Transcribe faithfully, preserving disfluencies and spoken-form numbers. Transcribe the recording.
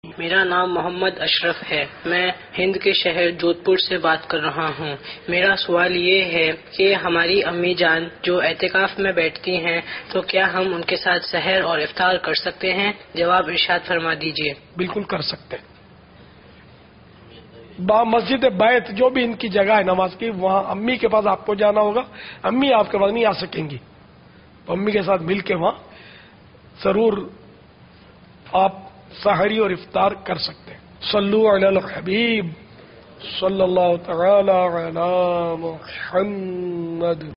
मेरा नाम मोहम्मद अशरफ है। मैं हिंद के शहर जोधपुर से बात कर रहा हूँ। मेरा सवाल ये है कि हमारी अम्मी जान जो एतिकाफ में बैठती हैं तो क्या हम उनके साथ सहर और इफ्तार कर सकते हैं? जवाब इरशाद फरमा दीजिए। बिल्कुल कर सकते हैं। बा मस्जिद बैत जो भी इनकी जगह है नमाज की, वहां अम्मी के पास आपको जाना होगा। अम्मी आपके पास नहीं आ सकेंगी तो अम्मी के साथ मिलके वहां जरूर आप सहरी और इफ्तार कर सकते हैं। सल्लु अलल हबीब सल्लल्लाहु तआला अला मुहम्मद।